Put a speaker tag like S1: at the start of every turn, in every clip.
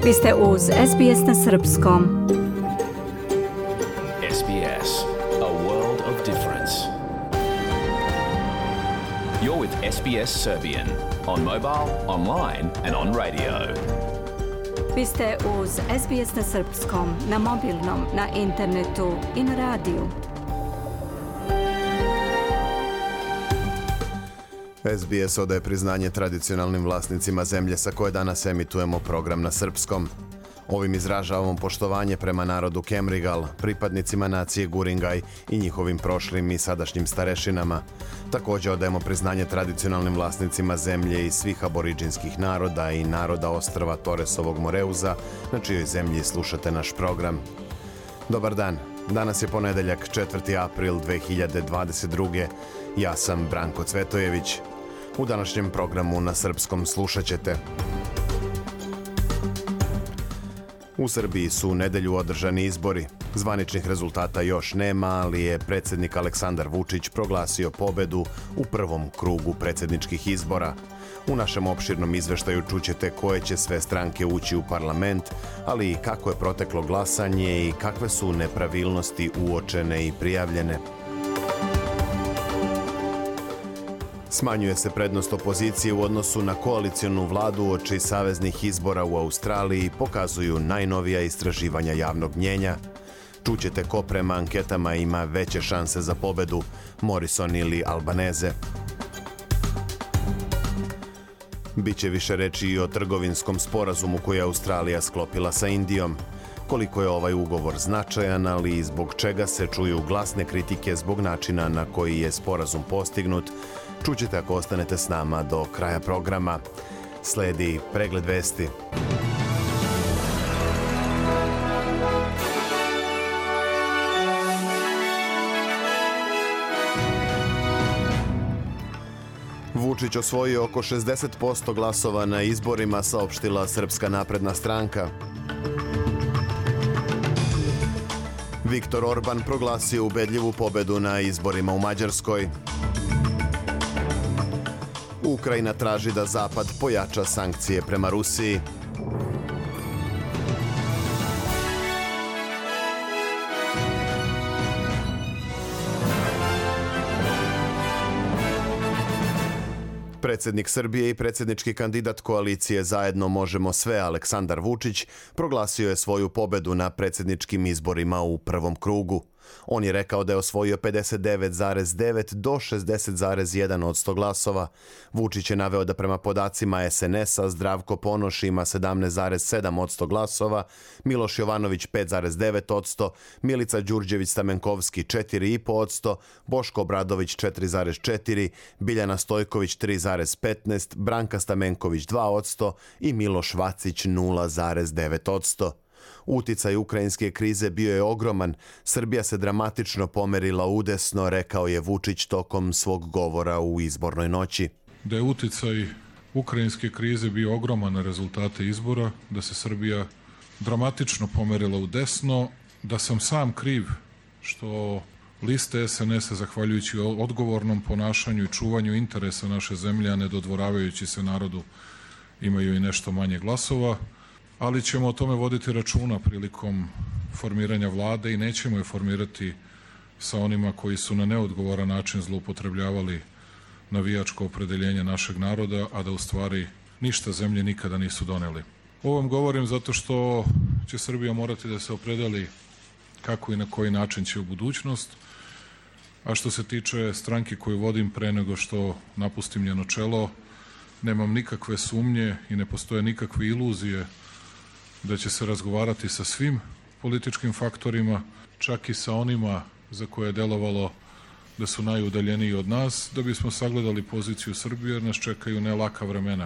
S1: Vi ste uz SBS na Srpskom.
S2: SBS, a world of difference. You're with SBS Serbian on mobile, online and on radio.
S1: Vi ste uz SBS na Srpskom, na mobilnom, na internetu i na radiju.
S3: SBS odaje priznanje tradicionalnim vlasnicima zemlje sa koje danas emitujemo program na srpskom. Ovim izražavamo poštovanje prema narodu Kemrigal, pripadnicima nacije Guringaj i njihovim prošlim i sadašnjim starešinama. Također odajemo priznanje tradicionalnim vlasnicima zemlje i svih aboriđinskih naroda i naroda ostrva Toresovog Moreuza, na čijoj zemlji slušate naš program. Dobar dan, danas je ponedeljak 4. april 2022. Ja sam Branko Cvetojević. U današnjem programu na srpskom slušat ćete: u Srbiji su u nedelju održani izbori. Zvaničnih rezultata još nema, ali je predsjednik Aleksandar Vučić proglasio pobedu u prvom krugu predsjedničkih izbora. U našem opširnom izveštaju čućete koje će sve stranke ući u parlament, ali i kako je proteklo glasanje i kakve su nepravilnosti uočene i prijavljene. Smanjuje se prednost opozicije u odnosu na koalicionu vladu uoči saveznih izbora u Australiji, pokazuju najnovija istraživanja javnog mnjenja. Čućete ko prema anketama ima veće šanse za pobedu, Morrison ili Albanese. Biće više reči i o trgovinskom sporazumu koji je Australija sklopila sa Indijom. Koliko je ovaj ugovor značajan, ali i zbog čega se čuju glasne kritike zbog načina na koji je sporazum postignut, čućete ako ostanete s nama do kraja programa. Sledi pregled vesti. Vučić osvojio oko 60% glasova na izborima, saopštila Srpska napredna stranka. Viktor Orban proglasio ubedljivu pobedu na izborima u Mađarskoj. Ukrajina traži da Zapad pojača sankcije prema Rusiji. Predsjednik Srbije i predsjednički kandidat koalicije Zajedno možemo sve Aleksandar Vučić proglasio je svoju pobedu na predsjedničkim izborima u prvom krugu. On je rekao da je osvojio 59,9 do 60,1% glasova. Vučić je naveo da prema podacima SNS-a Zdravko Ponoš ima 17,7% glasova, Miloš Jovanović 5,9%, Milica Đurđević-Stamenkovski 4,5%, Boško Obradović 4,4%, Biljana Stojković 3,15%, Branka Stamenković 2% i Miloš Vacić 0,9%. Uticaj ukrajinske krize bio je ogroman. Srbija se dramatično pomerila udesno, rekao je Vučić tokom svog govora u izbornoj noći.
S4: Da je uticaj ukrajinske krize bio ogroman na rezultate izbora, da se Srbija dramatično pomerila udesno, da sam sam kriv što liste SNS-a, zahvaljujući odgovornom ponašanju i čuvanju interesa naše zemlje, a ne dodvoravajući se narodu, imaju i nešto manje glasova. Ali ćemo o tome voditi računa prilikom formiranja vlade i nećemo je formirati sa onima koji su na neodgovoran način zloupotrebljavali navijačko opredeljenje našeg naroda, a da u stvari ništa zemlje nikada nisu doneli. Ovo vam govorim zato što će Srbija morati da se opredeli kako i na koji način će u budućnost, a što se tiče stranke koju vodim pre nego što napustim njeno čelo, nemam nikakve sumnje i ne postoje nikakve iluzije da će se razgovarati sa svim političkim faktorima, čak i sa onima za koje je delovalo da su najudaljeniji od nas, da bismo sagledali poziciju Srbije, jer nas čekaju ne laka vremena.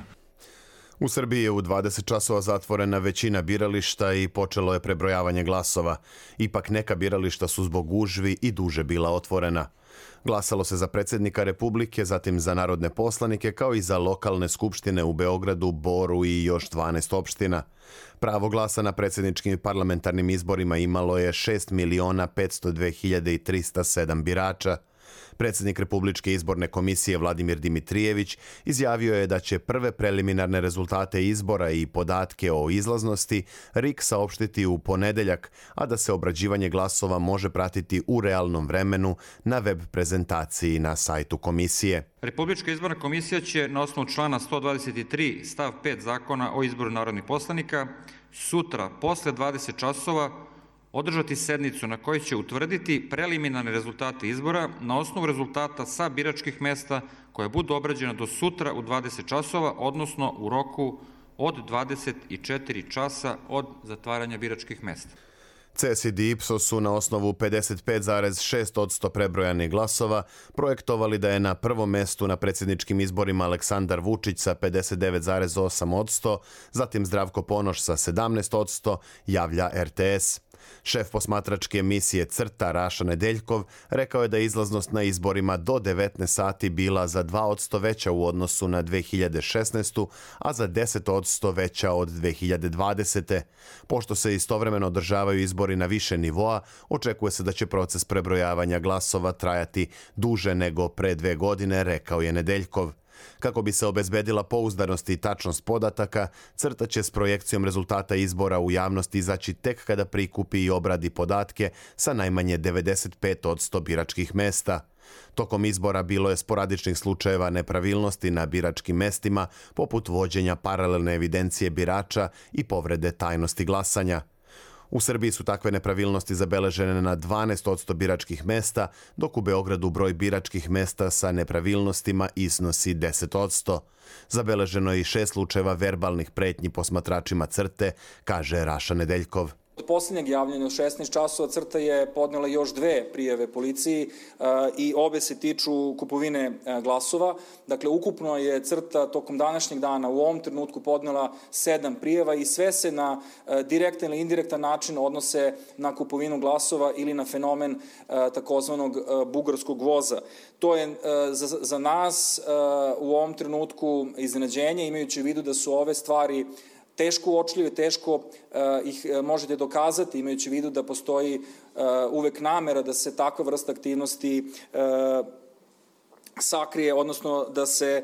S3: U Srbiji je u 20 časova zatvorena većina birališta i počelo je prebrojavanje glasova. Ipak neka birališta su zbog gužvi i duže bila otvorena. Glasalo se za predsjednika Republike, zatim za narodne poslanike, kao i za lokalne skupštine u Beogradu, Boru i još 12 opština. Pravo glasa na predsjedničkim i parlamentarnim izborima imalo je 6.502.307 birača. Predsjednik Republičke izborne komisije Vladimir Dimitrijević izjavio je da će prve preliminarne rezultate izbora i podatke o izlaznosti RIK saopštiti u ponedeljak, a da se obrađivanje glasova može pratiti u realnom vremenu na web prezentaciji na sajtu komisije.
S5: Republička izborna komisija će na osnovu člana 123 stav 5 Zakona o izboru narodnih poslanika sutra posle 20 časova održati sednicu na kojoj će utvrditi preliminarne rezultate izbora na osnovu rezultata sa biračkih mesta koje budu obrađena do sutra u 20 časova, odnosno u roku od 24 časa od zatvaranja biračkih mesta.
S3: CESID i Ipsos su na osnovu 55,6% prebrojanih glasova projektovali da je na prvom mestu na predsjedničkim izborima Aleksandar Vučić sa 59,8%, zatim Zdravko Ponoš sa 17%, javlja RTS. Šef posmatračke emisije CRTA Raša Nedeljkov rekao je da je izlaznost na izborima do 19 sati bila za 2% veća u odnosu na 2016. a za 10% veća od 2020. Pošto se istovremeno održavaju izbori na više nivoa, očekuje se da će proces prebrojavanja glasova trajati duže nego pre 2 godine, rekao je Nedeljkov. Kako bi se obezbedila pouzdanost i tačnost podataka, CRTA će s projekcijom rezultata izbora u javnosti izaći tek kada prikupi i obradi podatke sa najmanje 95% biračkih mesta. Tokom izbora bilo je sporadičnih slučajeva nepravilnosti na biračkim mestima, poput vođenja paralelne evidencije birača i povrede tajnosti glasanja. U Srbiji su takve nepravilnosti zabeležene na 12% biračkih mesta, dok u Beogradu broj biračkih mesta sa nepravilnostima iznosi 10%. Zabeleženo je i 6 slučajeva verbalnih pretnji posmatračima CRTE, kaže Raša Nedeljkov.
S6: Od posljednjeg javljanja u 16 časova CRTA je podnela još 2 prijave policiji i obe se tiču kupovine glasova. Dakle, ukupno je CRTA tokom današnjeg dana u ovom trenutku podnela 7 prijeva i sve se na direktan ili indirektan način odnose na kupovinu glasova ili na fenomen takozvanog bugarskog voza. To je za nas u ovom trenutku iznenađenje, imajući u vidu da su ove stvari teško uočljive, teško ih možete dokazati, imajući u vidu da postoji uvek namera da se takva vrsta aktivnosti sakrije, odnosno da se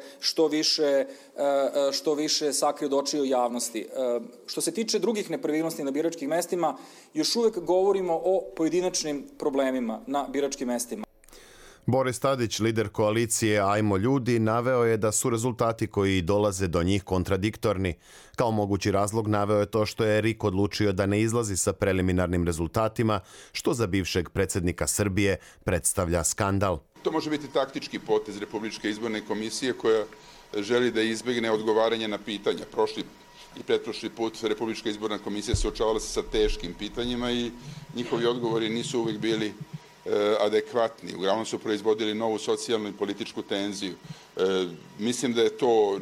S6: što više sakrije od očiju javnosti. Što se tiče drugih nepravilnosti na biračkim mestima, još uvek govorimo o pojedinačnim problemima na biračkim mestima.
S3: Boris Tadić, lider koalicije Ajmo ljudi, naveo je da su rezultati koji dolaze do njih kontradiktorni. Kao mogući razlog naveo je to što je RIK odlučio da ne izlazi sa preliminarnim rezultatima, što za bivšeg predsjednika Srbije predstavlja skandal.
S7: To može biti taktički potez Republičke izborne komisije koja želi da izbegne odgovaranje na pitanja. Prošli i pretprošli put Republička izborna komisija se suočavala sa teškim pitanjima i njihovi odgovori nisu uvek bili adekvatni. Uglavnom su proizvodili novu socijalnu i političku tenziju. Mislim da je to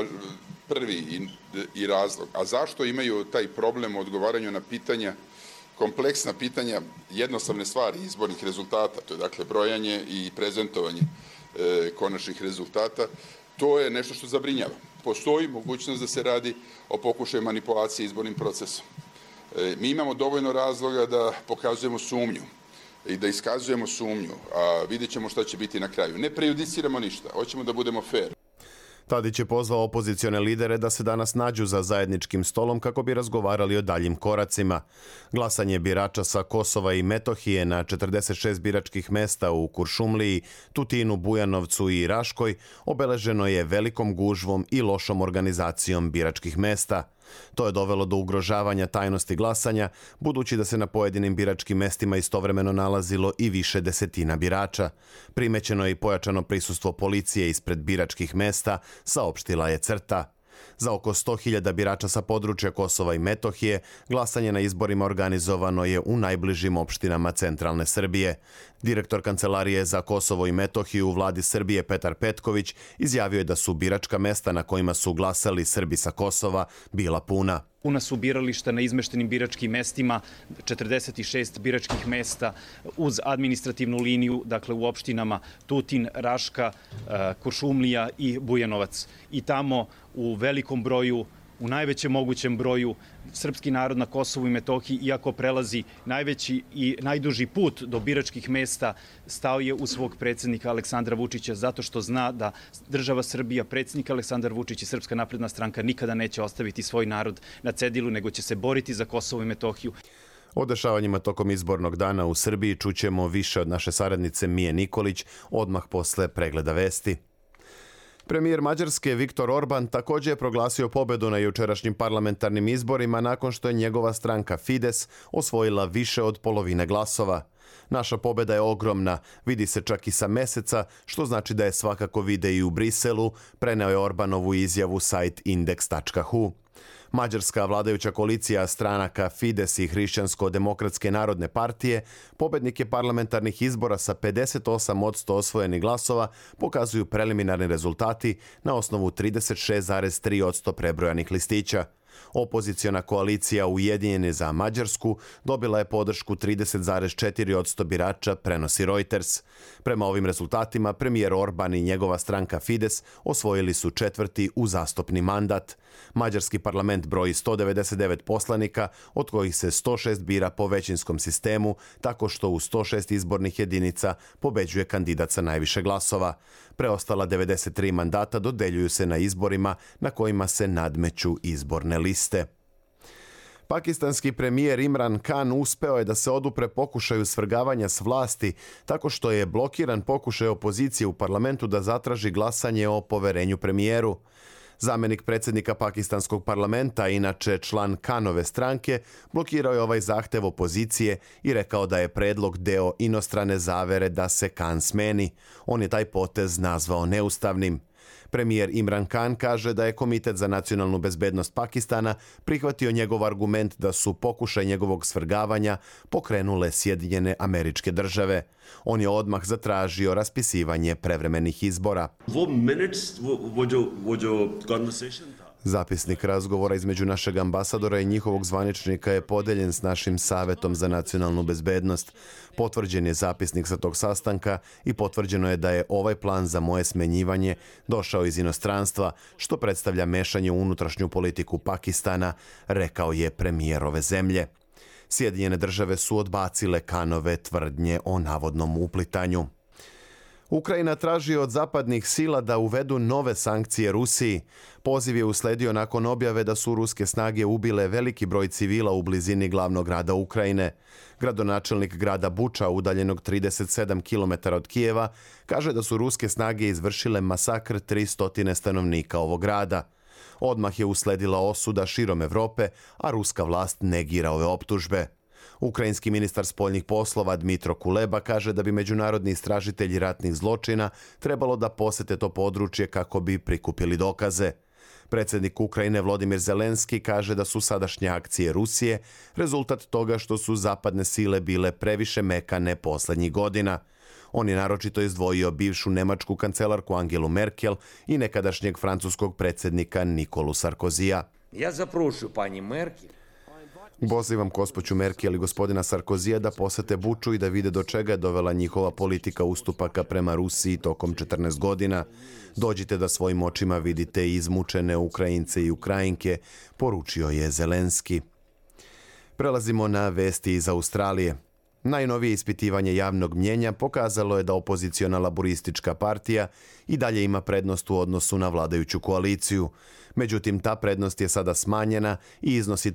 S7: prvi i razlog. A zašto imaju taj problem u odgovaranju na pitanja, kompleksna pitanja, jednostavne stvari izbornih rezultata, to je dakle brojanje i prezentovanje konačnih rezultata, to je nešto što zabrinjava. Postoji mogućnost da se radi o pokušaju manipulacije izbornim procesom. Mi imamo dovoljno razloga da pokazujemo sumnju i da iskazujemo sumnju, a vidjet ćemo šta će biti na kraju. Ne prejudiciramo ništa, hoćemo da budemo fair.
S3: Tadić je pozvao opozicione lidere da se danas nađu za zajedničkim stolom kako bi razgovarali o daljim koracima. Glasanje birača sa Kosova i Metohije na 46 biračkih mesta u Kuršumliji, Tutinu, Bujanovcu i Raškoj obeleženo je velikom gužvom i lošom organizacijom biračkih mesta. To je dovelo do ugrožavanja tajnosti glasanja, budući da se na pojedinim biračkim mestima istovremeno nalazilo i više desetina birača. Primećeno je i pojačano prisustvo policije ispred biračkih mesta, saopštila je CRTA. Za oko 100.000 birača sa područja Kosova i Metohije glasanje na izborima organizovano je u najbližim opštinama centralne Srbije. Direktor Kancelarije za Kosovo i Metohiju u vladi Srbije Petar Petković izjavio je da su biračka mesta na kojima su glasali Srbi sa Kosova bila puna.
S8: Puna su birališta na izmeštenim biračkim mestima, 46 biračkih mesta uz administrativnu liniju, dakle u opštinama Tutin, Raška, Kuršumlija i Bujanovac. I tamo u velikom broju u najvećem mogućem broju srpski narod na Kosovu i Metohiji, iako prelazi najveći i najduži put do biračkih mesta, stao je uz svog predsjednika Aleksandra Vučića zato što zna da država Srbija, predsjednik Aleksandar Vučić i Srpska napredna stranka nikada neće ostaviti svoj narod na cedilu, nego će se boriti za Kosovo i Metohiju.
S3: O dešavanjima tokom izbornog dana u Srbiji čućemo više od naše saradnice Mije Nikolić odmah posle pregleda vesti. Premijer Mađarske Viktor Orban također je proglasio pobedu na jučerašnjim parlamentarnim izborima nakon što je njegova stranka Fides osvojila više od polovine glasova. Naša pobeda je ogromna, vidi se čak i sa meseca, što znači da je svakako vide i u Briselu, preneo je Orbanovu izjavu sajt index.hu. Mađarska vladajuća koalicija stranaka Fides i Hrišćansko-demokratske narodne partije, pobednike parlamentarnih izbora sa 58% osvojenih glasova, pokazuju preliminarni rezultati na osnovu 36,3% prebrojanih listića. Opoziciona koalicija Ujedinjeni za Mađarsku dobila je podršku 30,4% birača, prenosi Reuters. Prema ovim rezultatima, premijer Orban i njegova stranka Fides osvojili su 4. uzastopni mandat. Mađarski parlament broji 199 poslanika, od kojih se 106 bira po većinskom sistemu, tako što u 106 izbornih jedinica pobeđuje kandidat sa najviše glasova. Preostala 93 mandata dodeljuju se na izborima na kojima se nadmeću izborne liste. Pakistanski premijer Imran Khan uspeo je da se odupre pokušaju svrgavanja s vlasti tako što je blokiran pokušaj opozicije u parlamentu da zatraži glasanje o poverenju premijeru. Zamjenik predsjednika pakistanskog parlamenta, inače član Khanove stranke, blokirao je ovaj zahtev opozicije i rekao da je predlog deo inostrane zavere da se Khan smeni. On je taj potez nazvao neustavnim. Premijer Imran Khan kaže da je Komitet za nacionalnu bezbednost Pakistana prihvatio njegov argument da su pokušaj njegovog svrgavanja pokrenule Sjedinjene Američke Države. On je odmah zatražio raspisivanje prevremenih izbora. Zapisnik razgovora između našeg ambasadora i njihovog zvaničnika je podeljen s našim Savetom za nacionalnu bezbednost. Potvrđen je zapisnik sa tog sastanka i potvrđeno je da je ovaj plan za moje smenjivanje došao iz inostranstva, što predstavlja mešanje u unutrašnju politiku Pakistana, rekao je premijer ove zemlje. Sjedinjene države su odbacile Khanove tvrdnje o navodnom uplitanju. Ukrajina traži od zapadnih sila da uvedu nove sankcije Rusiji. Poziv je usledio nakon objave da su ruske snage ubile veliki broj civila u blizini glavnog grada Ukrajine. Gradonačelnik grada Buča, udaljenog 37 km od Kijeva, kaže da su ruske snage izvršile masakr 300 stanovnika ovog grada. Odmah je usledila osuda širom Evrope, a ruska vlast negira ove optužbe. Ukrajinski ministar spoljnih poslova Dmitro Kuleba kaže da bi međunarodni istražitelji ratnih zločina trebalo da posete to područje kako bi prikupili dokaze. Predsjednik Ukrajine Volodymyr Zelenski kaže da su sadašnje akcije Rusije rezultat toga što su zapadne sile bile previše mekane posljednjih godina. On je naročito izdvojio bivšu nemačku kancelarku Angelu Merkel i nekadašnjeg francuskog predsjednika Nikolu Sarkozija.
S9: Ja zaprošu pani Merkel.
S3: Pozivam gospođu Merkel i gospodina Sarkozija da posete Buču i da vide do čega je dovela njihova politika ustupaka prema Rusiji tokom 14 godina. Dođite da svojim očima vidite izmučene Ukrajince i Ukrajinke, poručio je Zelenski. Prelazimo na vesti iz Australije. Najnovije ispitivanje javnog mnjenja pokazalo je da opoziciona laboristička partija i dalje ima prednost u odnosu na vladajuću koaliciju. Međutim, ta prednost je sada smanjena i iznosi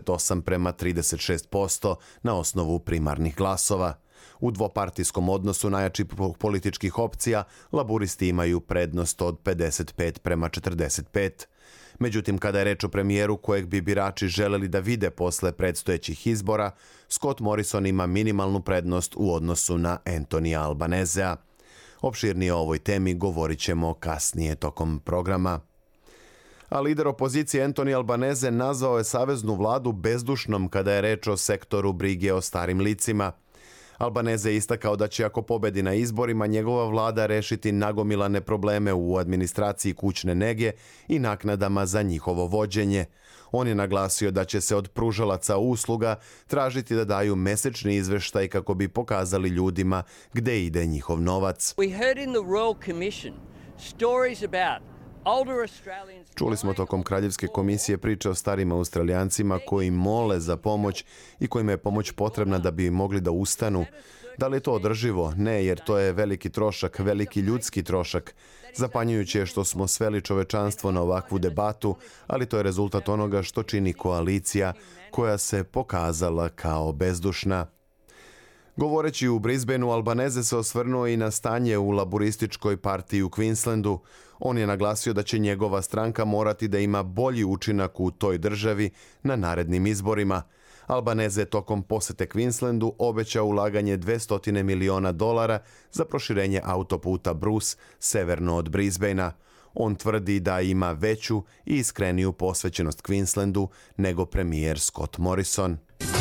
S3: 38:36% na osnovu primarnih glasova. U dvopartijskom odnosu najjačih političkih opcija laburisti imaju prednost od 55:45. Međutim, kada je reč o premijeru kojeg bi birači želeli da vide posle predstojećih izbora, Scott Morrison ima minimalnu prednost u odnosu na Antonija Albanezea. Opširnije o ovoj temi govorit ćemo kasnije tokom programa. A lider opozicije Antoni Albaneze nazvao je saveznu vladu bezdušnom kada je reč o sektoru brige o starim licima. Albaneze je istakao da će ako pobedi na izborima njegova vlada rešiti nagomilane probleme u administraciji kućne nege i naknadama za njihovo vođenje. On je naglasio da će se od pružalaca usluga tražiti da daju mesečni izveštaj kako bi pokazali ljudima gde ide njihov novac.
S10: We heard in the Royal Commission stories about
S3: Čuli smo tokom Kraljevske komisije priče o starim Australijancima koji mole za pomoć i kojima je pomoć potrebna da bi mogli da ustanu. Da li je to održivo? Ne, jer to je veliki trošak, veliki ljudski trošak. Zapanjujuće je što smo sveli čovečanstvo na ovakvu debatu, ali to je rezultat onoga što čini koalicija koja se pokazala kao bezdušna. Govoreći u Brisbaneu, Albanese se osvrnuo i na stanje u laburističkoj partiji u Queenslandu. On je naglasio da će njegova stranka morati da ima bolji učinak u toj državi na narednim izborima. Albanese tokom posete Queenslandu obećao ulaganje $200 miliona za proširenje autoputa Bruce severno od Brisbanea. On tvrdi da ima veću i iskreniju posvećenost Queenslandu nego premijer Scott Morrison.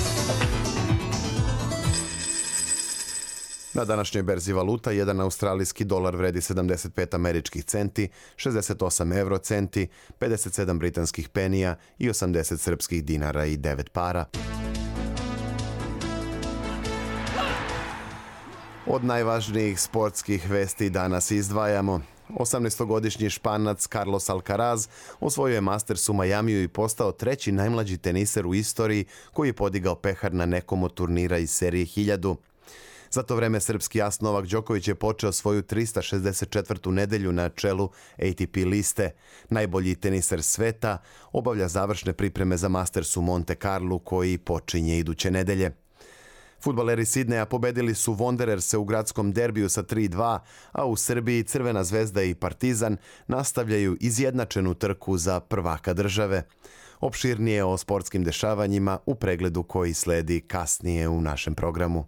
S3: Na današnjoj berzi valuta, jedan australijski dolar vredi 75 američkih centi, 68 eurocenti, 57 britanskih penija i 80 srpskih dinara i 9 para. Od najvažnijih sportskih vesti danas izdvajamo. 18-godišnji Španac Carlos Alcaraz osvojio je Masters u Majamiju i postao treći najmlađi teniser u istoriji koji je podigao pehar na nekom od turnira iz serije 1000. Za to vreme srpski as Novak Đoković je počeo svoju 364. nedelju na čelu ATP liste. Najbolji teniser sveta obavlja završne pripreme za Masters u Monte Carlu koji počinje iduće nedelje. Fudbaleri Sidneja pobedili su Wandererse u gradskom derbiju sa 3-2, a u Srbiji Crvena zvezda i Partizan nastavljaju izjednačenu trku za prvaka države. Opširnije o sportskim dešavanjima u pregledu koji sledi kasnije u našem programu.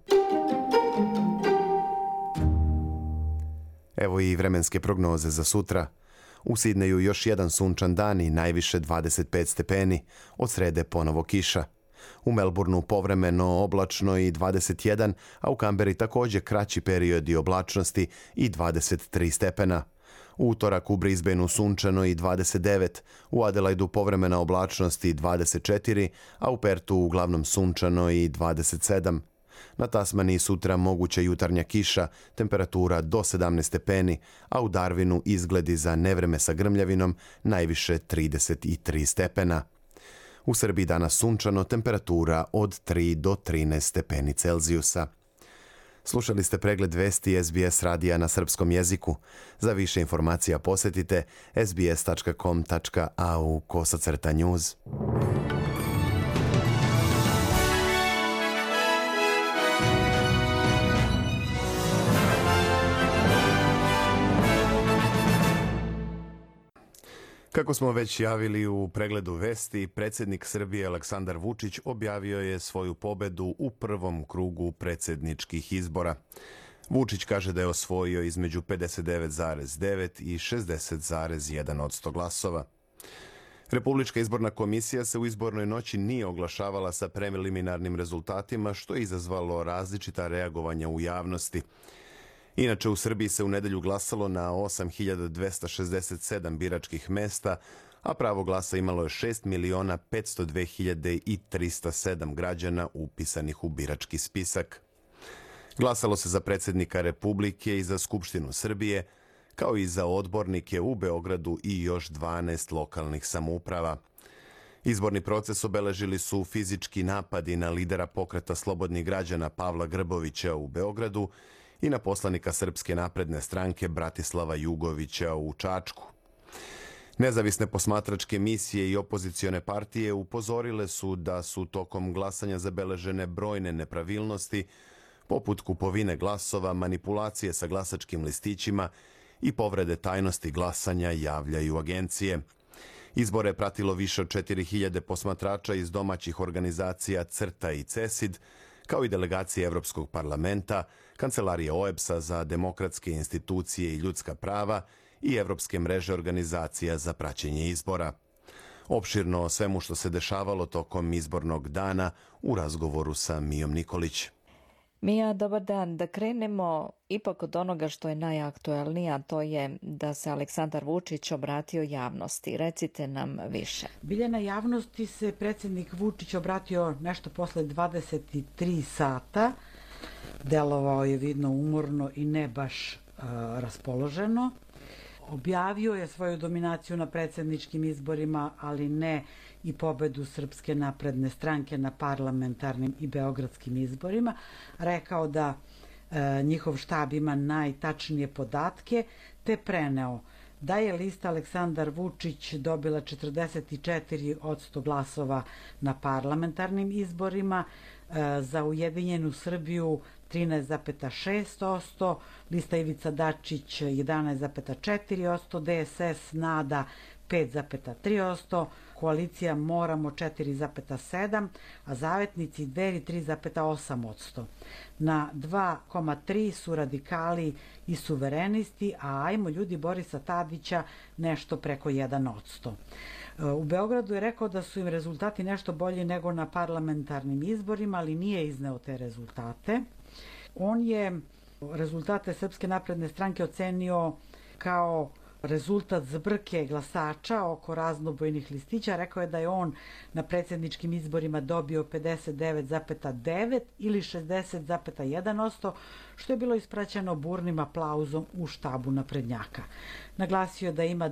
S3: Evo i vremenske prognoze za sutra. U Sidneju još jedan sunčan dan i najviše 25 stepeni, od srede ponovo kiša. U Melbourneu povremeno oblačno i 21, a u Kamberi također kraći periodi oblačnosti i 23 stepena. U utorak u Brisbaneu sunčano i 29, u Adelaidu povremena oblačnost i 24, a u Pertu uglavnom sunčano i 27. Na Tasmaniji sutra moguća jutarnja kiša, temperatura do 17 stepeni, a u Darwinu izgledi za nevreme sa grmljavinom, najviše 33 stepena. U Srbiji danas sunčano, temperatura od 3 do 13 stepeni Celzijusa. Slušali ste pregled vesti SBS radija na srpskom jeziku. Za više informacija posjetite sbs.com.au/news. Kako smo već javili u pregledu vesti, predsjednik Srbije Aleksandar Vučić objavio je svoju pobedu u prvom krugu predsjedničkih izbora. Vučić kaže da je osvojio između 59,9 i 60,1% glasova. Republička izborna komisija se u izbornoj noći nije oglašavala sa preliminarnim rezultatima, što je izazvalo različita reagovanja u javnosti. Inače, u Srbiji se u nedelju glasalo na 8.267 biračkih mesta, a pravo glasa imalo je 6.502.307 građana upisanih u birački spisak. Glasalo se za predsjednika Republike i za Skupštinu Srbije, kao i za odbornike u Beogradu i još 12 lokalnih samouprava. Izborni proces obeležili su fizički napadi na lidera pokreta slobodnih građana Pavla Grbovića u Beogradu i na poslanika Srpske napredne stranke Bratislava Jugovića u Čačku. Nezavisne posmatračke misije i opozicione partije upozorile su da su tokom glasanja zabeležene brojne nepravilnosti, poput kupovine glasova, manipulacije sa glasačkim listićima i povrede tajnosti glasanja, javljaju agencije. Izbore je pratilo više od 4000 posmatrača iz domaćih organizacija CRTA i CESID, kao i delegacije Evropskog parlamenta, Kancelarije OEBS-a za demokratske institucije i ljudska prava i Evropske mreže organizacija za praćenje izbora. Opširno o svemu što se dešavalo tokom izbornog dana u razgovoru sa Mijom Nikolić.
S10: Mija, dobar dan. Da krenemo ipak od onoga što je najaktuelnije, a to je da se Aleksandar Vučić obratio javnosti. Recite nam više.
S11: Biljana, javnosti se predsjednik Vučić obratio nešto posle 23 sata. Delovao je vidno umorno i ne baš raspoloženo. Objavio je svoju dominaciju na predsjedničkim izborima, ali ne i pobedu Srpske napredne stranke na parlamentarnim i beogradskim izborima. Rekao da njihov štab ima najtačnije podatke, te preneo da je lista Aleksandar Vučić dobila 44% glasova na parlamentarnim izborima, za Ujedinjenu Srbiju 13,6%, lista Ivica Dačić 11,4%, DSS NADA 5,3%, koalicija Moramo 4,7%, a zavetnici Dveri 3,8%. Na 2,3% su radikali i suverenisti, a ajmo ljudi Borisa Tadića nešto preko 1%. U Beogradu je rekao da su im rezultati nešto bolji nego na parlamentarnim izborima, ali nije izneo te rezultate. On je rezultate Srpske napredne stranke ocenio kao rezultat zbrke glasača oko raznobojnih listića. Rekao je da je on na predsjedničkim izborima dobio 59,9 ili 60,1%, što je bilo ispraćeno burnim aplauzom u štabu naprednjaka. Naglasio da ima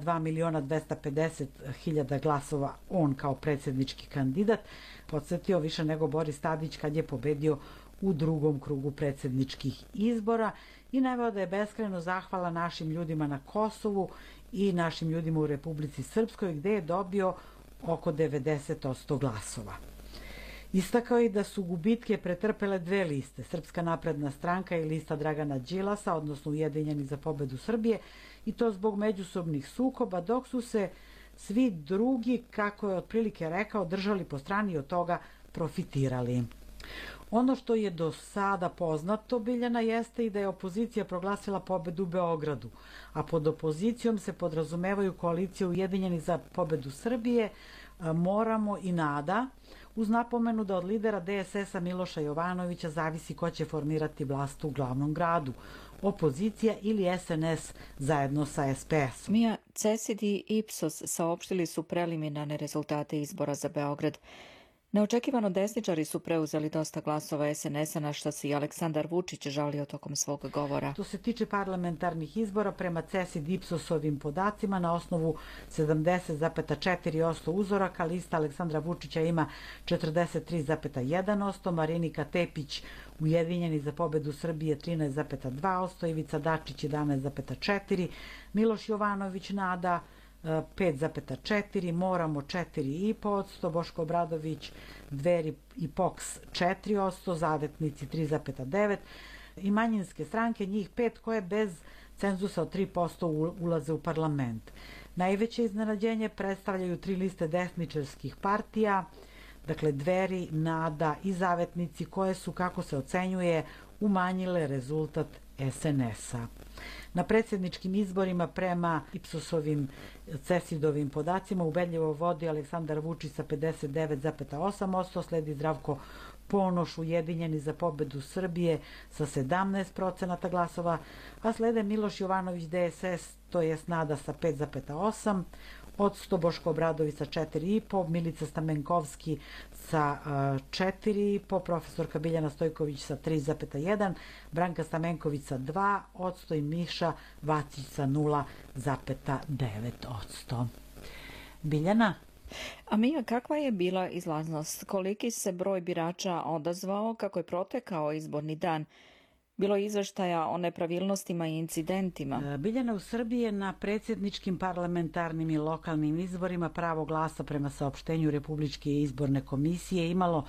S11: 2.250.000 glasova on kao predsjednički kandidat, podsjetio više nego Boris Tadić kad je pobedio u drugom krugu predsjedničkih izbora i naveo da je beskrajno zahvala našim ljudima na Kosovu i našim ljudima u Republici Srpskoj, gde je dobio oko 90% glasova. Istakao je da su gubitke pretrpele dve liste, Srpska napredna stranka i lista Dragana Đilasa, odnosno Ujedinjeni za pobedu Srbije, i to zbog međusobnih sukoba, dok su se svi drugi, kako je otprilike rekao, držali po strani i od toga profitirali. Ono što je do sada poznato, Biljana, jeste i da je opozicija proglasila pobedu u Beogradu, a pod opozicijom se podrazumevaju koalicije Ujedinjeni za pobedu Srbije, Moramo i NADA, uz napomenu da od lidera DSS-a Miloša Jovanovića zavisi ko će formirati vlast u glavnom gradu, opozicija ili SNS zajedno sa SPS-om.
S10: Mija, CESID i Ipsos saopštili su preliminarne rezultate izbora za Beograd. Neočekivano desničari su preuzeli dosta glasova SNS-a, na što se i Aleksandar Vučić žalio tokom svog govora.
S11: Što se tiče parlamentarnih izbora, prema CESID Ipsosovim podacima, na osnovu 70,4% uzoraka, lista Aleksandra Vučića ima 43,1%, Marinika Tepić Ujedinjeni za pobedu Srbije 13,2%, Ivica Dačić 11,4%, Miloš Jovanović NADA 5,4%, Moramo 4,5%, Boško Obradović, Dveri i POKS 4%, Zavetnici 3,9% i manjinske stranke, njih 5 koje bez cenzusa od 3% ulaze u parlament. Najveće iznenađenje predstavljaju 3 liste desničarskih partija, dakle Dveri, NADA i Zavetnici, koje su, kako se ocenjuje, umanjile rezultat SNS-a. Na predsjedničkim izborima prema Ipsosovim CESID-ovim podacima ubedljivo vodi Aleksandar Vučić sa 59,8%, sledi Zdravko Ponoš Ujedinjeni za pobedu Srbije sa 17% glasova, a slede Miloš Jovanović DSS, to je NADA sa 5,8%, odsto Boško Obradović sa 4,5%, Milica Stamenkovski sa 4,5%, profesorka Biljana Stojković sa 3,1%, Branka Stamenković sa 2% i Miša Vacić sa 0,9%. Biljana?
S10: A Mija, kakva je bila izlaznost? Koliki se broj birača odazvao, kako je protekao izborni dan? Bilo je izveštaja o nepravilnostima i incidentima.
S11: Biljana, u Srbiji je na predsjedničkim, parlamentarnim i lokalnim izborima pravo glasa prema saopštenju Republičke izborne komisije imalo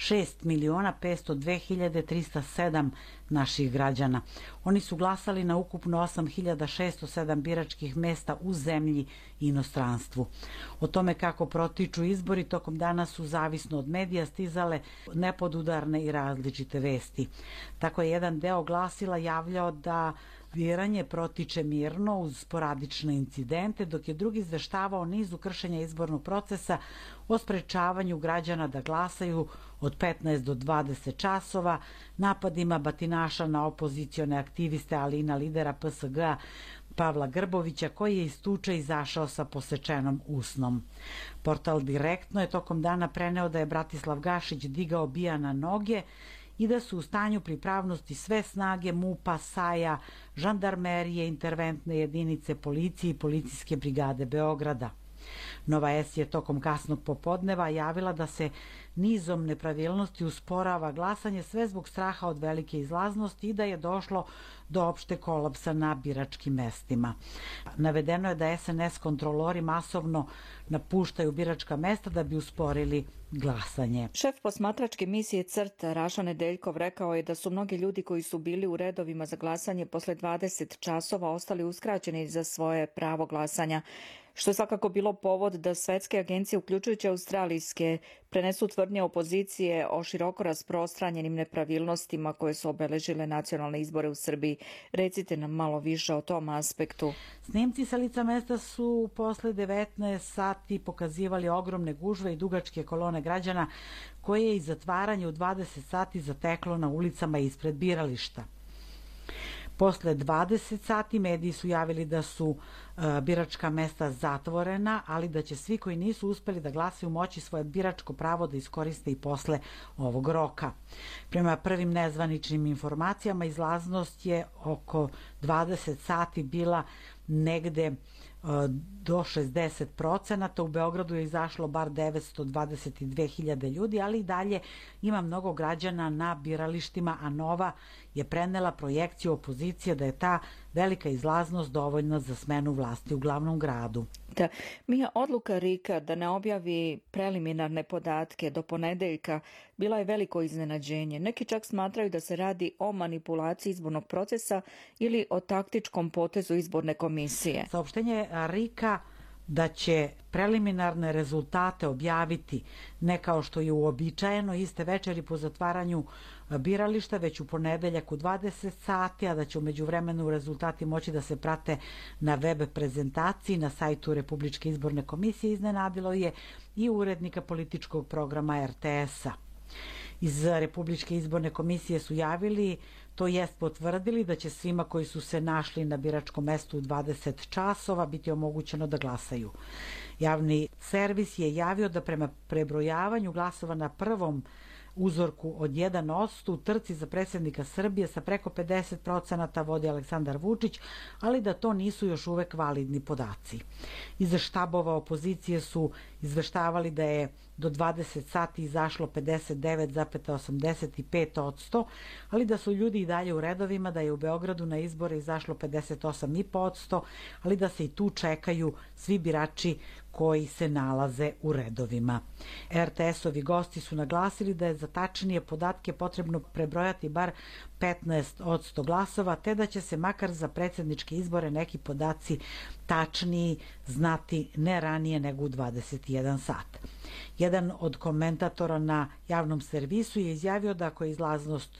S11: 6.502.307 naših građana. Oni su glasali na ukupno 8.607 biračkih mesta u zemlji i inostranstvu. O tome kako protiču izbori tokom dana su, zavisno od medija, stizale nepodudarne i različite vesti. Tako je jedan deo glasila javljao da biranje protiče mirno uz sporadične incidente, dok je drugi izveštavao nizu kršenja izbornog procesa, o sprečavanju građana da glasaju od 15 do 20 časova, napadima batinaša na opozicione aktiviste, ali i na lidera PSG-a Pavla Grbovića, koji je iz tuče izašao sa posečenom usnom. Portal Direktno je tokom dana preneo da je Bratislav Gašić digao BIA na noge i da su u stanju pripravnosti sve snage MUP-a, SAJ-a, žandarmerije, interventne jedinice policije i policijske brigade Beograda. Nova S je tokom kasnog popodneva javila da se nizom nepravilnosti usporava glasanje sve zbog straha od velike izlaznosti i da je došlo do opšte kolapsa na biračkim mestima. Navedeno je da SNS kontrolori masovno napuštaju biračka mesta da bi usporili glasanje.
S10: Šef posmatračke misije CRT Raša Nedeljkov rekao je da su mnogi ljudi koji su bili u redovima za glasanje posle 20 časova ostali uskraćeni za svoje pravo glasanja, što je svakako bilo povod da svetske agencije, uključujući australijske, prenesu tvrdnje opozicije o široko rasprostranjenim nepravilnostima koje su obeležile nacionalne izbore u Srbiji. Recite nam malo više o tom aspektu.
S11: Snimci sa lica mesta su posle 19 sati pokazivali ogromne gužve i dugačke kolone građana koje je i zatvaranje u 20 sati zateklo na ulicama ispred birališta. Posle 20 sati mediji su javili da su biračka mesta zatvorena, ali da će svi koji nisu uspeli da glasaju moći svoje biračko pravo da iskoriste i posle ovog roka. Prema prvim nezvaničnim informacijama, izlaznost je oko 20 sati bila negde do 60%. U Beogradu je izašlo bar 922.000 ljudi, ali i dalje ima mnogo građana na biralištima, a Nova je prenela projekciju opozicije da je ta velika izlaznost dovoljna za smenu vlasti u glavnom gradu.
S10: Mija, odluka RIK-a da ne objavi preliminarne podatke do ponedeljka bila je veliko iznenađenje. Neki čak smatraju da se radi o manipulaciji izbornog procesa ili o taktičkom potezu izborne komisije.
S11: Saopštenje RIK-a da će preliminarne rezultate objaviti ne kao što je uobičajeno iste večeri po zatvaranju birališta, već u ponedeljak u 20 sati, a da će u međuvremenu rezultati moći da se prate na web prezentaciji na sajtu Republičke izborne komisije, iznenadilo je i urednika političkog programa RTS-a. Iz Republičke izborne komisije su javili, to jest potvrdili, da će svima koji su se našli na biračkom mestu u 20 časova biti omogućeno da glasaju. Javni servis je javio da prema prebrojavanju glasova na prvom uzorku od 1% u trci za predsjednika Srbije sa preko 50% vodi Aleksandar Vučić, ali da to nisu još uvek validni podaci. Iz štabova opozicije su izveštavali da je do 20 sati izašlo 59,85%, ali da su ljudi i dalje u redovima, da je u Beogradu na izbore izašlo 58,5%, ali da se i tu čekaju svi birači koji se nalaze u redovima. RTS-ovi gosti su naglasili da je za tačnije podatke potrebno prebrojati bar 15% glasova, te da će se makar za predsjedničke izbore neki podaci tačniji znati ne ranije nego u 21 sat. Jedan od komentatora na javnom servisu je izjavio da ako je izlaznost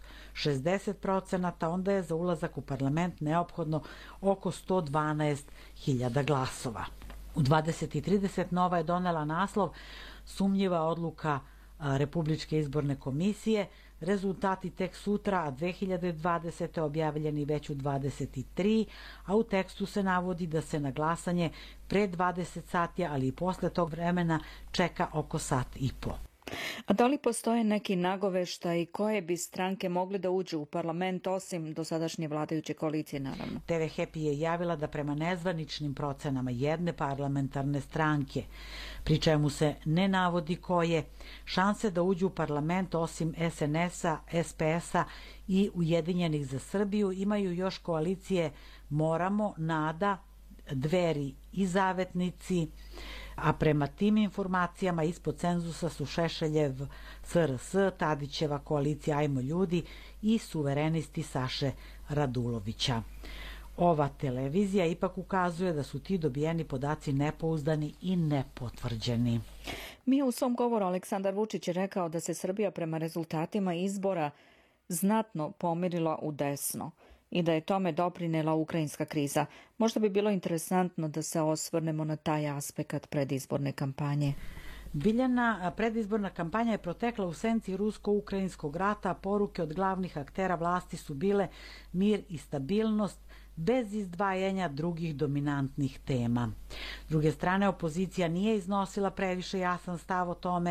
S11: 60%, onda je za ulazak u parlament neophodno oko 112.000 glasova. U 20:30 Nova je donela naslov "Sumnjiva odluka Republičke izborne komisije", rezultati tek sutra, a 2020. objavljeni već u 23, a u tekstu se navodi da se na glasanje pre 20 sati, ali i posle tog vremena čeka oko sat i po.
S10: A da li postoje neki nagoveštaj koje bi stranke mogle da uđu u parlament osim dosadašnje vladajuće koalicije, naravno?
S11: TV Happy je javila da prema nezvaničnim procenama jedne parlamentarne stranke, pri čemu se ne navodi koje, šanse da uđu u parlament osim SNS-a, SPS-a i Ujedinjenih za Srbiju imaju još koalicije Moramo, Nada, Dveri i Zavetnici, a prema tim informacijama ispod cenzusa su Šešeljev SRS, Tadićeva koalicija Ajmo ljudi i suverenisti Saše Radulovića. Ova televizija ipak ukazuje da su ti dobijeni podaci nepouzdani i nepotvrđeni.
S10: U svom govoru Aleksandar Vučić je rekao da se Srbija prema rezultatima izbora znatno pomirila u desno i da je tome doprinela ukrajinska kriza. Možda bi bilo interesantno da se osvrnemo na taj aspekt predizborne kampanje.
S11: Biljana, predizborna kampanja je protekla u senci rusko-ukrajinskog rata, a poruke od glavnih aktera vlasti su bile mir i stabilnost, bez izdvajanja drugih dominantnih tema. S druge strane, opozicija nije iznosila previše jasan stav o tome.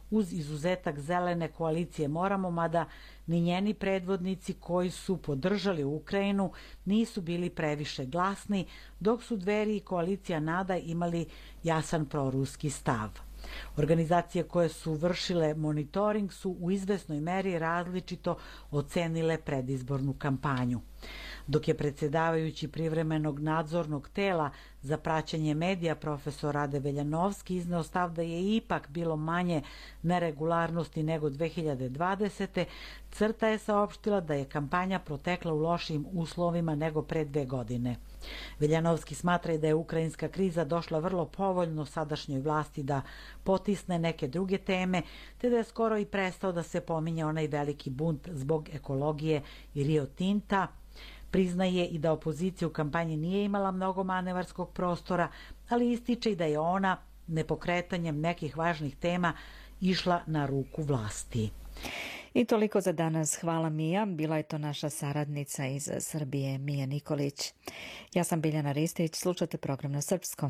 S11: uz izuzetak zelene koalicije Moramo, mada ni njeni predvodnici koji su podržali Ukrajinu nisu bili previše glasni, dok su Dveri i koalicija Nada imali jasan proruski stav. Organizacije koje su vršile monitoring su u izvesnoj meri različito ocenile predizbornu kampanju. Dok je predsjedavajući privremenog nadzornog tela za praćenje medija profesor Rade Veljanovski izneo stav da je ipak bilo manje neregularnosti nego 2020. CRTA je saopštila da je kampanja protekla u lošijim uslovima nego pre 2 godine. Veljanovski smatra i da je ukrajinska kriza došla vrlo povoljno sadašnjoj vlasti da potisne neke druge teme, te da je skoro i prestao da se pominje onaj veliki bunt zbog ekologije i Rio Tinta. Priznaje i da opozicija u kampanji nije imala mnogo manevarskog prostora, ali ističe i da je ona nepokretanjem nekih važnih tema išla na ruku vlasti.
S10: I toliko za danas. Hvala Mija. Bila je to naša saradnica iz Srbije, Mija Nikolić. Ja sam Biljana Ristić. Slušate program na srpskom.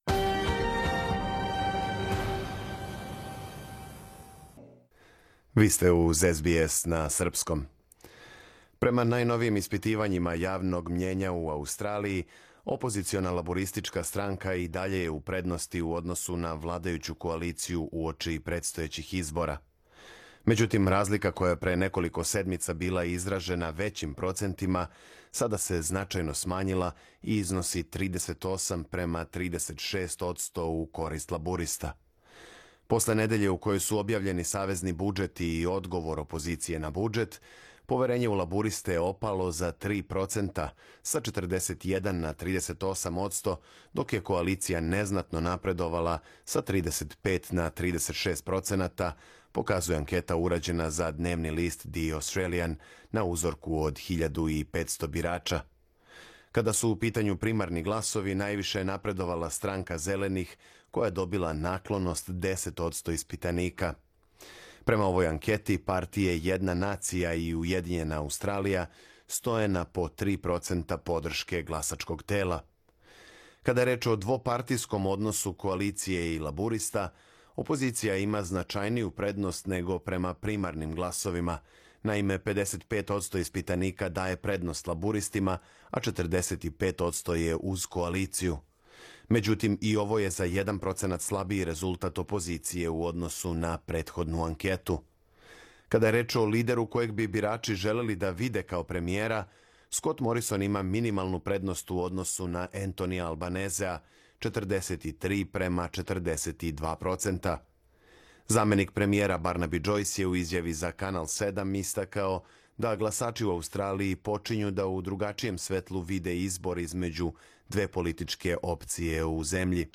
S3: Vi ste uz SBS na srpskom. Prema najnovijim ispitivanjima javnog mnjenja u Australiji, opoziciona laboristička stranka i dalje je u prednosti u odnosu na vladajuću koaliciju uoči predstojećih izbora. Međutim, razlika koja je pre nekoliko sedmica bila izražena većim procentima, sada se značajno smanjila i iznosi 38:36% u korist laborista. Posle nedelje u kojoj su objavljeni savezni budžeti i odgovor opozicije na budžet, poverenje u laburiste je opalo za 3%, sa 41 na 38%, dok je koalicija neznatno napredovala sa 35 na 36%, pokazuje anketa urađena za dnevni list The Australian na uzorku od 1500 birača. Kada su u pitanju primarni glasovi, najviše je napredovala stranka Zelenih, koja je dobila naklonost 10% ispitanika. Prema ovoj anketi, partije Jedna nacija i Ujedinjena Australija stoje na po 3% podrške glasačkog tela. Kada je reč o dvopartijskom odnosu koalicije i laburista, opozicija ima značajniju prednost nego prema primarnim glasovima. Naime, 55% ispitanika daje prednost laburistima, a 45% je uz koaliciju. Međutim, i ovo je za 1% slabiji rezultat opozicije u odnosu na prethodnu anketu. Kada je reč o lideru kojeg bi birači želeli da vide kao premijera, Scott Morrison ima minimalnu prednost u odnosu na Antonija Albanezea, 43:42%. Zamenik premijera Barnaby Joyce je u izjavi za Kanal 7 istakao da glasači u Australiji počinju da u drugačijem svetlu vide izbor između dve političke opcije u zemlji.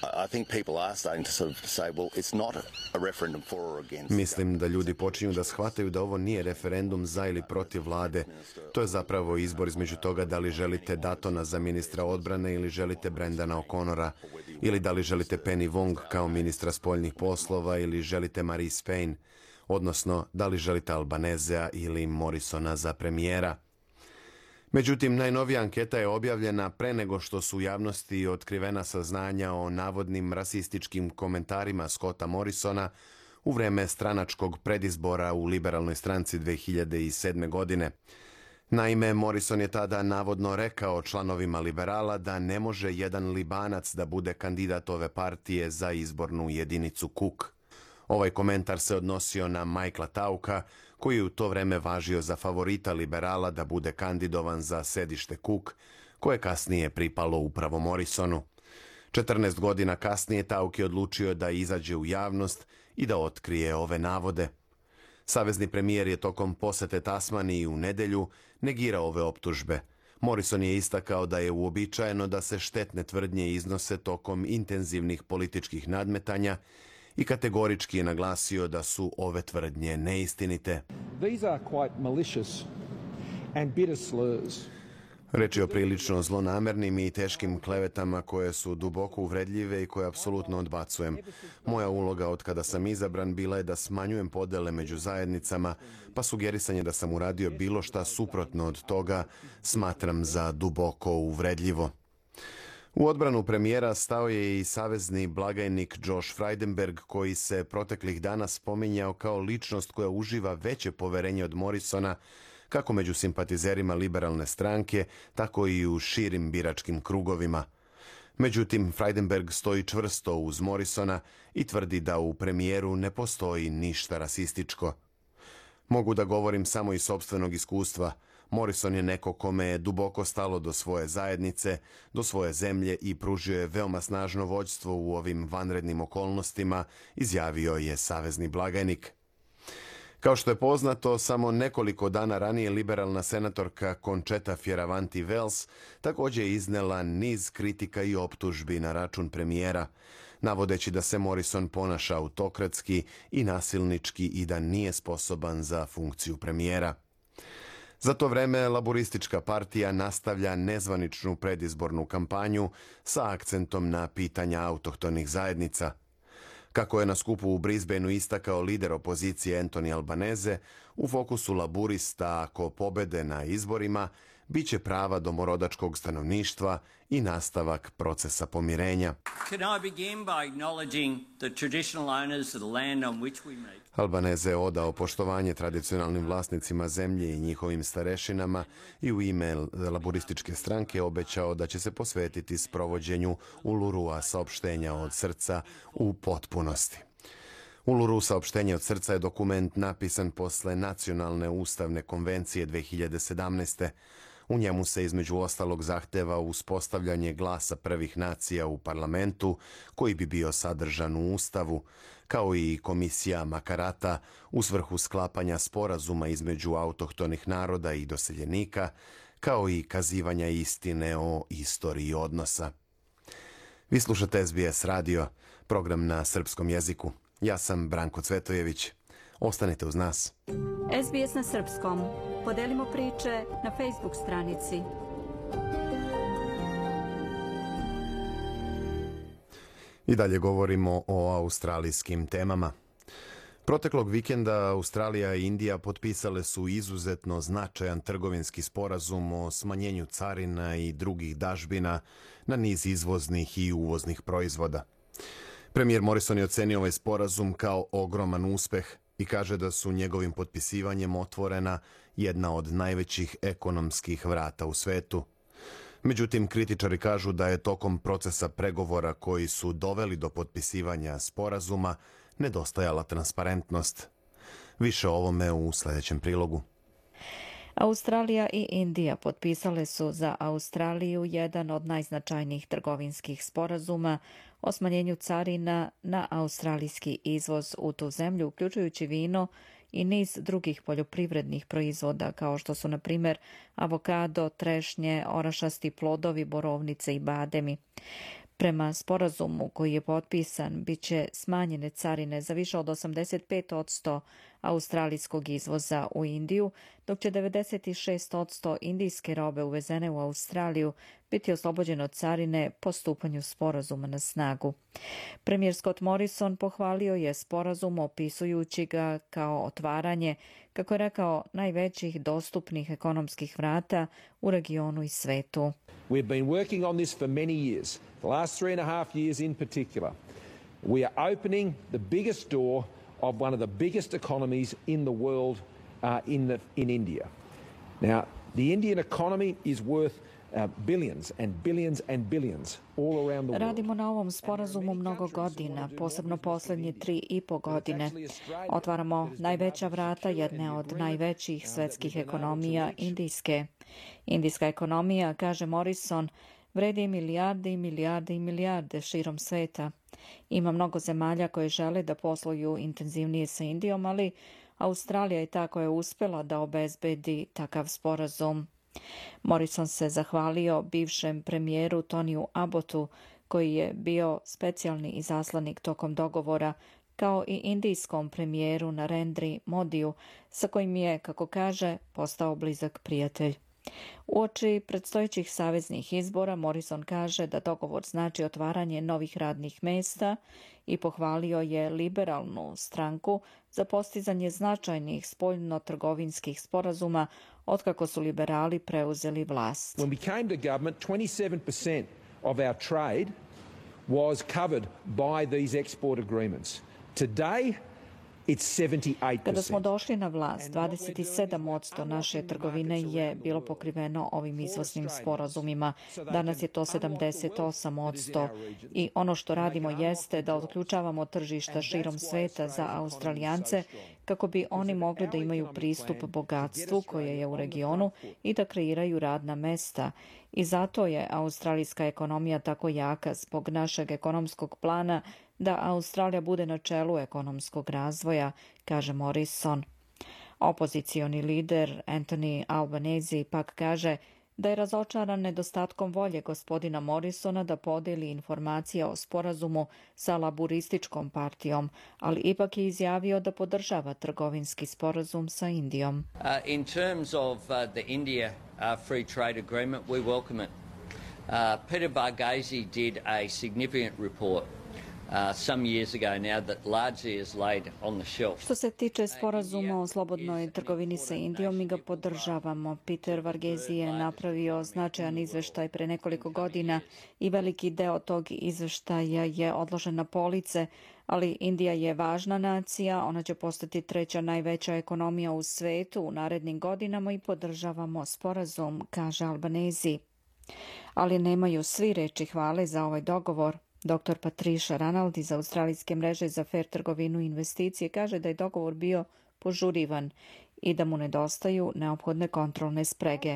S3: Mislim da ljudi počinju da shvataju da ovo nije referendum za ili protiv vlade. To je zapravo izbor između toga da li želite Datona za ministra odbrane ili želite Brendana O'Connora, ili da li želite Penny Wong kao ministra spoljnih poslova ili želite Marise Payne, odnosno da li želite Albanezea ili Morrisona za premijera. Međutim, najnovija anketa je objavljena pre nego što su u javnosti otkrivena saznanja o navodnim rasističkim komentarima Scotta Morrisona u vreme stranačkog predizbora u liberalnoj stranci 2007. godine. Naime, Morrison je tada navodno rekao članovima liberala da ne može jedan Libanac da bude kandidat ove partije za izbornu jedinicu Cook. Ovaj komentar se odnosio na Michaela Tauka, koji je u to vreme važio za favorita liberala da bude kandidovan za sedište Cook, koje kasnije pripalo upravo Morrisonu. 14 godina kasnije Tauk je odlučio da izađe u javnost i da otkrije ove navode. Savezni premijer je tokom posete Tasmaniji u nedelju negirao ove optužbe. Morrison je istakao da je uobičajeno da se štetne tvrdnje iznose tokom intenzivnih političkih nadmetanja i kategorički je naglasio da su ove tvrdnje neistinite. Reč je o prilično zlonamernim i teškim klevetama koje su duboko uvredljive i koje apsolutno odbacujem. Moja uloga od kada sam izabran bila je da smanjujem podele među zajednicama, pa sugerisanje da sam uradio bilo šta suprotno od toga smatram za duboko uvredljivo. U odbranu premijera stao je i savezni blagajnik Josh Frydenberg, koji se proteklih dana spominjao kao ličnost koja uživa veće poverenje od Morrisona, kako među simpatizerima liberalne stranke, tako i u širim biračkim krugovima. Međutim, Frydenberg stoji čvrsto uz Morrisona i tvrdi da u premijeru ne postoji ništa rasističko. Mogu da govorim samo iz sopstvenog iskustva. Morrison je neko kome je duboko stalo do svoje zajednice, do svoje zemlje i pružio je veoma snažno vođstvo u ovim vanrednim okolnostima, izjavio je savezni blagajnik. Kao što je poznato, samo nekoliko dana ranije liberalna senatorka Concheta Fierravanti-Wells također je iznela niz kritika i optužbi na račun premijera, navodeći da se Morrison ponaša autokratski i nasilnički i da nije sposoban za funkciju premijera. Za to vreme Laboristička partija nastavlja nezvaničnu predizbornu kampanju sa akcentom na pitanja autohtonih zajednica. Kako je na skupu u Brisbaneu istakao lider opozicije Anthony Albanese, u fokusu laburista ako pobede na izborima bit će prava domorodačkog stanovništva i nastavak procesa pomirenja. Albanese je odao poštovanje tradicionalnim vlasnicima zemlje i njihovim starešinama i u ime laborističke stranke obećao da će se posvetiti sprovođenju Ulurua saopštenja od srca u potpunosti. Uluru saopštenje od srca je dokument napisan posle Nacionalne ustavne konvencije 2017. U njemu se između ostalog zahteva uspostavljanje glasa prvih nacija u parlamentu, koji bi bio sadržan u Ustavu, kao i komisija Makarata u svrhu sklapanja sporazuma između autohtonih naroda i doseljenika, kao i kazivanja istine o istoriji odnosa. Vi slušate SBS radio, program na srpskom jeziku. Ja sam Branko Cvetojević. Ostanite uz nas.
S1: SBS na srpskom. Podelimo priče na Facebook stranici.
S3: I dalje govorimo o australijskim temama. Proteklog vikenda Australija i Indija potpisale su izuzetno značajan trgovinski sporazum o smanjenju carina i drugih dažbina na niz izvoznih i uvoznih proizvoda. Premijer Morrison je ocenio ovaj sporazum kao ogroman uspeh i kaže da su njegovim potpisivanjem otvorena jedna od najvećih ekonomskih vrata u svetu. Međutim, kritičari kažu da je tokom procesa pregovora koji su doveli do potpisivanja sporazuma nedostajala transparentnost. Više o ovome u sljedećem prilogu.
S10: Australija i Indija potpisale su za Australiju jedan od najznačajnijih trgovinskih sporazuma o smanjenju carina na australijski izvoz u tu zemlju, uključujući vino i niz drugih poljoprivrednih proizvoda, kao što su, na primjer, avokado, trešnje, orašasti plodovi, borovnice i bademi. Prema sporazumu koji je potpisan, bit će smanjene carine za više od 85% australijskog izvoza u Indiju, dok će 96% indijske robe uvezene u Australiju biti oslobođeno od carine po stupanju sporazuma na snagu. Premijer Scott Morrison pohvalio je sporazum opisujući ga kao otvaranje, kako je rekao, najvećih dostupnih ekonomskih vrata u regionu i svetu.
S12: We've been working on this for many years, the last 3.5 years in particular. We are opening the biggest door of one of the biggest economies in the world in India. Now, the Indian economy is worth billions and billions and billions all around the world.
S10: Radimo na ovom sporazumu mnogo godina, posebno posljednje 3,5 godine. Otvaramo najveća vrata jedne od najvećih svetskih ekonomija, indijske. Indijska ekonomija, kaže Morrison, vredi milijarde i milijarde i milijarde širom sveta. Ima mnogo zemalja koje žele da posluju intenzivnije sa Indijom, ali Australija je ta koja je uspjela da obezbedi takav sporazum. Morrison se zahvalio bivšem premijeru Toniju Abbottu, koji je bio specijalni izaslanik tokom dogovora, kao i indijskom premijeru Narendri Modiju, sa kojim je, kako kaže, postao blizak prijatelj. Uoči predstojećih saveznih izbora Morrison kaže da dogovor znači otvaranje novih radnih mesta i pohvalio je liberalnu stranku za postizanje značajnih spoljno-trgovinskih sporazuma otkako su liberali preuzeli vlast.
S12: When we came to government, 27% of our trade was covered by these export agreements. Today, it's 78%.
S10: Kada smo došli na vlast, 27% naše trgovine je bilo pokriveno ovim izvoznim sporazumima. Danas je to 78% i ono što radimo jeste da otključavamo tržišta širom sveta za Australijance kako bi oni mogli da imaju pristup bogatstvu koje je u regionu i da kreiraju radna mesta. I zato je australijska ekonomija tako jaka zbog našeg ekonomskog plana da Australija bude na čelu ekonomskog razvoja, kaže Morrison. Opozicioni lider Anthony Albanese pak kaže da je razočaran nedostatkom volje gospodina Morrisona da podeli informacije o sporazumu sa laburističkom partijom, ali ipak je izjavio da podržava trgovinski sporazum sa Indijom.
S13: In terms of the India free trade agreement, we welcome it. Peter Barghese did a significant report some years ago now that largely is laid on the shelf.
S10: Što se tiče sporazuma o slobodnoj trgovini sa Indijom, mi ga podržavamo. Peter Barghese je napravio značajan izveštaj pre nekoliko godina i veliki deo tog izveštaja je odložen na police, ali Indija je važna nacija, ona će postati treća najveća ekonomija u svetu u narednim godinama i podržavamo sporazum, kaže Albanese. Ali nemaju svi reči hvale za ovaj dogovor. Dr. Patricia Ranald iz Australijske mreže za fair trgovinu i investicije kaže da je dogovor bio požurivan i da mu nedostaju neophodne kontrolne sprege.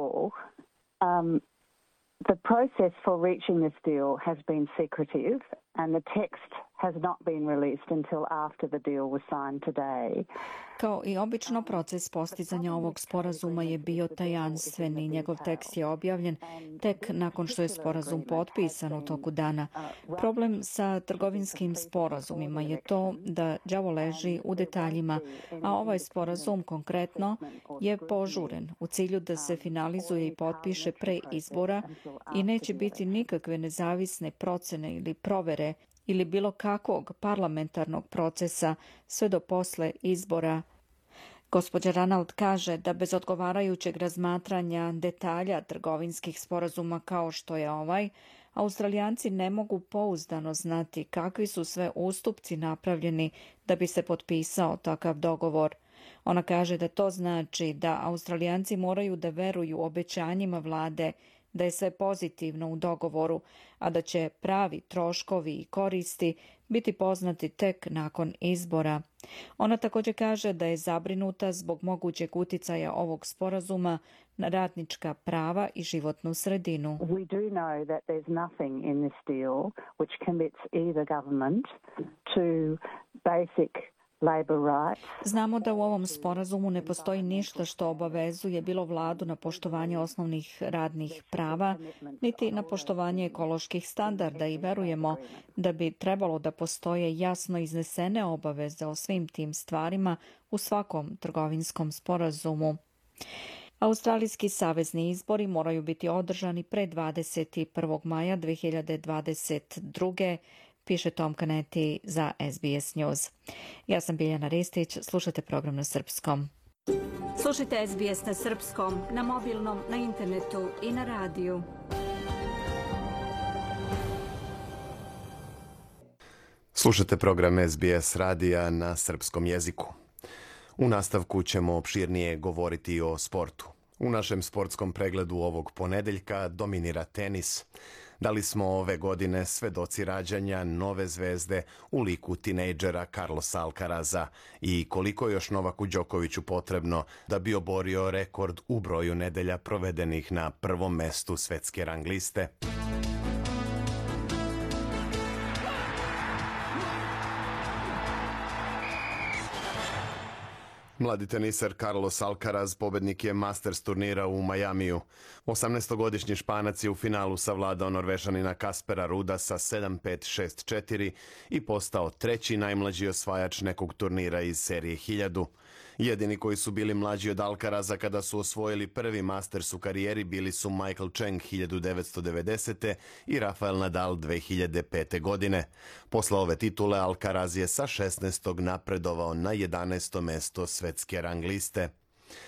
S14: The process for reaching this deal has been secretive and the text has not been released until after the deal was signed today.
S10: Kao i obično, proces postizanja ovog sporazuma je bio tajanstven i njegov tekst je objavljen tek nakon što je sporazum potpisan u toku dana. Problem sa trgovinskim sporazumima je to da đavo leži u detaljima, a ovaj sporazum konkretno je požuren u cilju da se finalizuje i potpiše pre izbora i neće biti nikakve nezavisne procene ili provere ili bilo kakvog parlamentarnog procesa sve do posle izbora. Gospođa Ranald kaže da bez odgovarajućeg razmatranja detalja trgovinskih sporazuma kao što je ovaj, Australijanci ne mogu pouzdano znati kakvi su sve ustupci napravljeni da bi se potpisao takav dogovor. Ona kaže da to znači da Australijanci moraju da veruju obećanjima vlade da je sve pozitivno u dogovoru, a da će pravi troškovi i koristi biti poznati tek nakon izbora. Ona također kaže da je zabrinuta zbog mogućeg uticaja ovog sporazuma na radnička prava i životnu sredinu.
S14: We do know that there's nothing in this deal which commits either government to basic
S10: Znamo da u ovom sporazumu ne postoji ništa što obavezuje bilo vladu na poštovanje osnovnih radnih prava, niti na poštovanje ekoloških standarda i verujemo da bi trebalo da postoje jasno iznesene obaveze o svim tim stvarima u svakom trgovinskom sporazumu. Australijski savezni izbori moraju biti održani pre 21. maja 2022. piše Tom Kaneti za SBS News. Ja sam Biljana Ristić, slušajte program na srpskom.
S1: Slušajte SBS na srpskom, na mobilnom, na internetu i na radiju.
S3: Slušajte program SBS radija na srpskom jeziku. U nastavku ćemo opširnije govoriti o sportu. U našem sportskom pregledu ovog ponedeljka dominira tenis. Da li smo ove godine svedoci rađanja nove zvezde u liku tinejdžera Carlosa Alcaraza i koliko je još Novaku Đokoviću potrebno da bi oborio rekord u broju nedelja provedenih na prvom mestu svetske rang liste? Mladi teniser Carlos Alcaraz pobednik je Masters turnira u Majamiju. 18-godišnji Španac je u finalu savladao Norvežanina Kaspera Ruda sa 7-5, 6-4 i postao treći najmlađi osvajač nekog turnira iz serije 1000. Jedini koji su bili mlađi od Alcaraza kada su osvojili prvi Masters u karijeri bili su Michael Chang 1990. i Rafael Nadal 2005. godine. Posle ove titule Alcaraz je sa 16. napredovao na 11. mesto svetske rang liste.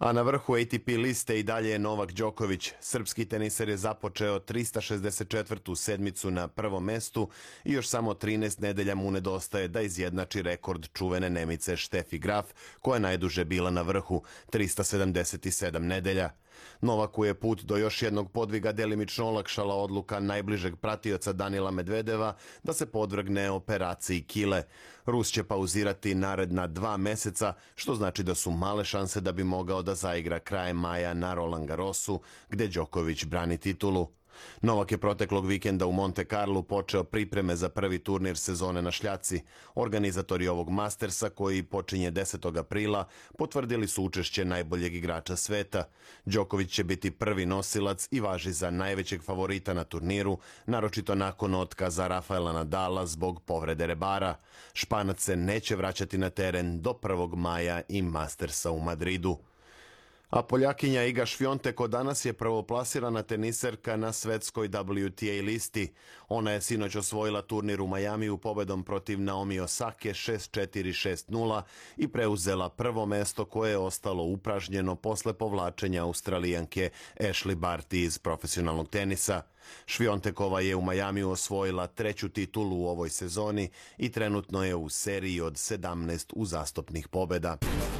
S3: A na vrhu ATP liste i dalje je Novak Đoković. Srpski teniser je započeo 364. sedmicu na prvom mestu i još samo 13 nedelja mu nedostaje da izjednači rekord čuvene Nemice Steffi Graf, koja je najduže bila na vrhu, 377 nedelja. Novaku je put do još jednog podviga delimično olakšala odluka najbližeg pratioca Danila Medvedeva da se podvrgne operaciji kile. Rus će pauzirati naredna 2 meseca, što znači da su male šanse da bi mogao da zaigra krajem maja na Roland Garrosu, gde Đoković brani titulu. Novak je proteklog vikenda u Monte Carlu počeo pripreme za prvi turnir sezone na šljaci. Organizatori ovog Mastersa, koji počinje 10. aprila, potvrdili su učešće najboljeg igrača sveta. Đoković će biti prvi nosilac i važi za najvećeg favorita na turniru, naročito nakon otkaza Rafaela Nadala zbog povrede rebara. Španac se neće vraćati na teren do 1. maja i Mastersa u Madridu. A Poljakinja Iga Švjontek danas je prvoplasirana teniserka na svetskoj WTA listi. Ona je sinoć osvojila turnir u Majamiju pobedom protiv Naomi Osake 6-4-6-0 i preuzela prvo mesto koje je ostalo upražnjeno posle povlačenja Australijanke Ashley Barty iz profesionalnog tenisa. Švjontekova je u Majamiju osvojila 3. titulu u ovoj sezoni i trenutno je u seriji od 17 uzastopnih pobeda.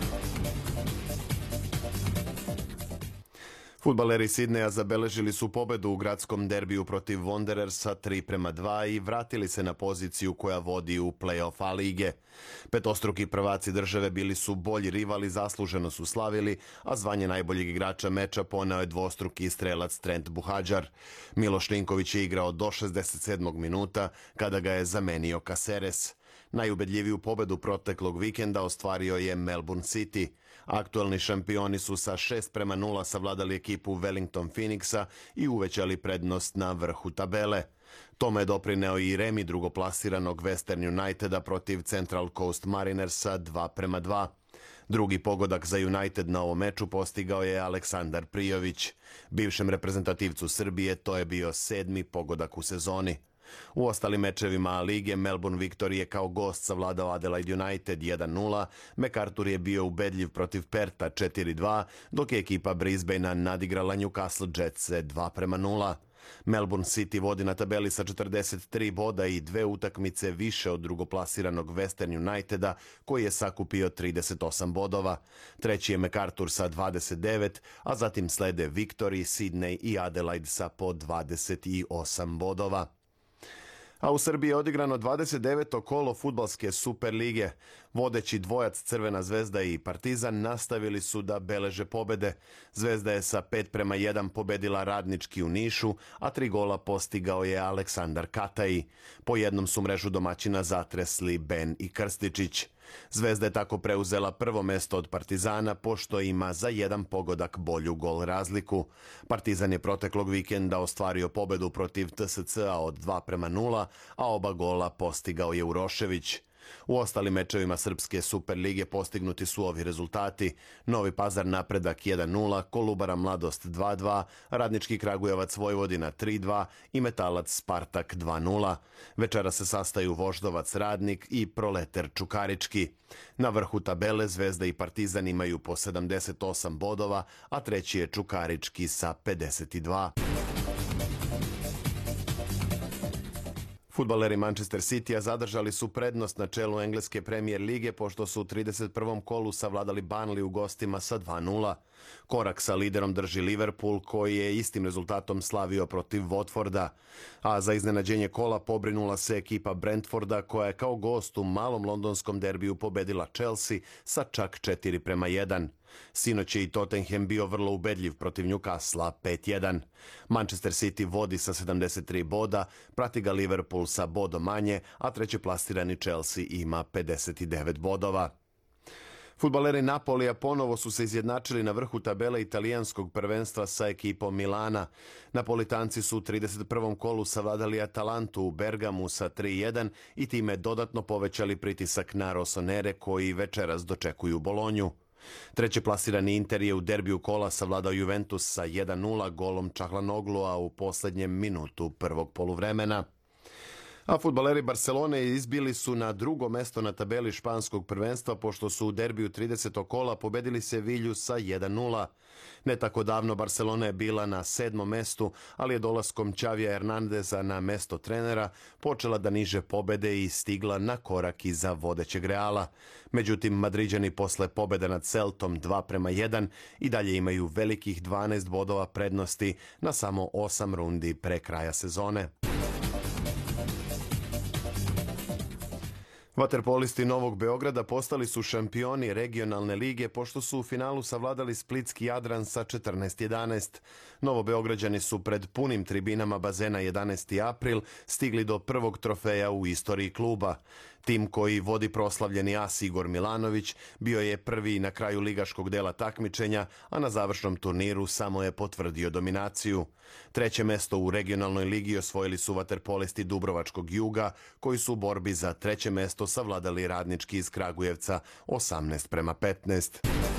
S3: Fudbaleri Sidneja zabeležili su pobedu u gradskom derbiju protiv Wanderersa 3-2 i vratili se na poziciju koja vodi u play-off A lige. Petostruki prvaci države bili su bolji rivali, zasluženo su slavili, a zvanje najboljeg igrača meča poneo je dvostruki strelac Trent Buhađar. Miloš Linković je igrao do 67. minuta, kada ga je zamenio Caceres. Najubedljiviju pobedu proteklog vikenda ostvario je Melbourne City. Aktuelni šampioni su sa 6-0 savladali ekipu Wellington Phoenixa i uvećali prednost na vrhu tabele. Tome je doprineo i remi drugoplasiranog Western Uniteda protiv Central Coast Marinersa 2-2. Drugi pogodak za United na ovom meču postigao je Aleksandar Prijović. Bivšem reprezentativcu Srbije to je bio 7. pogodak u sezoni. U ostalim mečevima lige Melbourne Victory je kao gost savladao Adelaide United 1-0, MacArthur je bio ubedljiv protiv Perta 4-2, dok je ekipa Brisbanea nadigrala Newcastle Jetse 2-0. Melbourne City vodi na tabeli sa 43 boda i 2 utakmice više od drugoplasiranog Western Uniteda, koji je sakupio 38 bodova. Treći je MacArthur sa 29, a zatim slede Victory, Sydney i Adelaide sa po 28 bodova. A u Srbiji je odigrano 29. kolo fudbalske Super lige. Vodeći dvojac Crvena zvezda i Partizan nastavili su da beleže pobede. Zvezda je sa 5-1 pobedila Radnički u Nišu, a 3 gola postigao je Aleksandar Kataji. Po jednom su mrežu domaćina zatresli Ben i Krstičić. Zvezda je tako preuzela prvo mesto od Partizana, pošto ima za 1 pogodak bolju gol razliku. Partizan je proteklog vikenda ostvario pobedu protiv TSC-a od 2-0, a oba gola postigao je Urošević. U ostalim mečevima Srpske Super lige postignuti su ovi rezultati: Novi Pazar Napredak 1-0, Kolubara Mladost 2-2, Radnički Kragujevac Vojvodina 3-2 i Metalac Spartak 2-0. Večera se sastaju Voždovac Radnik i Proleter Čukarički. Na vrhu tabele Zvezda i Partizan imaju po 78 bodova, a treći je Čukarički sa 52. Fudbaleri Manchester Citya zadržali su prednost na čelu engleske Premier lige, pošto su u 31. kolu savladali Burnley u gostima sa 2-0. Korak sa liderom drži Liverpool, koji je istim rezultatom slavio protiv Watforda. A za iznenađenje kola pobrinula se ekipa Brentforda, koja je kao gost u malom londonskom derbiju pobedila Chelsea sa čak 4-1. Sinoć je i Tottenham bio vrlo ubedljiv protiv Newcastle 5-1. Manchester City vodi sa 73 boda, prati ga Liverpool sa bodom manje, a treći plasirani Chelsea ima 59 bodova. Fudbaleri Napolija ponovo su se izjednačili na vrhu tabele italijanskog prvenstva sa ekipom Milana. Napolitanci su u 31. kolu savladali Atalantu u Bergamu sa 3-1 i time dodatno povećali pritisak na Rossonere, koji večeras dočekuju Bolonju. Treći plasirani Inter je u derbiju kola savladao Juventus sa 1-0 golom Čahlanoglu, a u poslednjem minutu prvog poluvremena. A fudbaleri Barcelone izbili su na drugo mesto na tabeli španskog prvenstva pošto su u derbiju 30. kola pobedili Sevilju sa 1-0. Ne tako davno Barcelona je bila na 7. mestu, ali je dolaskom Xavija Hernandeza na mesto trenera počela da niže pobede i stigla na korak iza vodećeg Reala. Međutim, Madriđani posle pobede nad Celtom 2-1 i dalje imaju velikih 12 bodova prednosti na samo 8 rundi pre kraja sezone. Vaterpolisti Novog Beograda postali su šampioni regionalne lige pošto su u finalu savladali splitski Jadran sa 14-11. Novobeograđani su pred punim tribinama bazena 11. april stigli do prvog trofeja u istoriji kluba. Tim koji vodi proslavljeni as Igor Milanović bio je prvi na kraju ligaškog dela takmičenja, a na završnom turniru samo je potvrdio dominaciju. Treće mesto u regionalnoj ligi osvojili su vaterpolisti Dubrovačkog Juga, koji su u borbi za treće mesto savladali Radnički iz Kragujevca 18-15.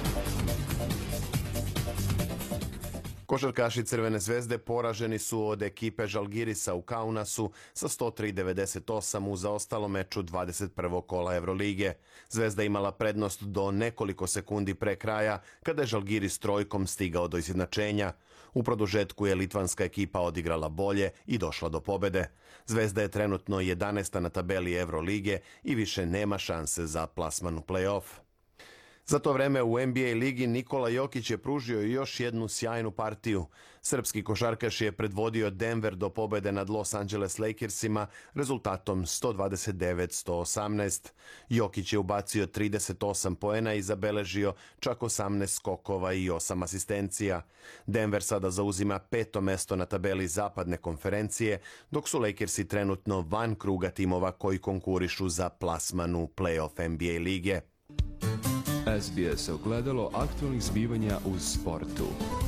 S3: Košarkaši Crvene zvezde poraženi su od ekipe Žalgirisa u Kaunasu sa 103-98 u zaostalom meču 21. kola Evrolige. Zvezda imala prednost do nekoliko sekundi pre kraja kada je Žalgiris trojkom stigao do izjednačenja. U produžetku je litvanska ekipa odigrala bolje i došla do pobede. Zvezda je trenutno 11. na tabeli Evrolige i više nema šanse za plasman u play-off. Za to vreme u NBA ligi Nikola Jokić je pružio još jednu sjajnu partiju. Srpski košarkaš je predvodio Denver do pobede nad Los Angeles Lakersima rezultatom 129-118. Jokić je ubacio 38 poena i zabeležio čak 18 skokova i 8 asistencija. Denver sada zauzima 5. mesto na tabeli zapadne konferencije, dok su Lakersi trenutno van kruga timova koji konkurišu za plasman u play-off NBA lige.
S15: SBS ogledalo aktualnih zbivanja u sportu.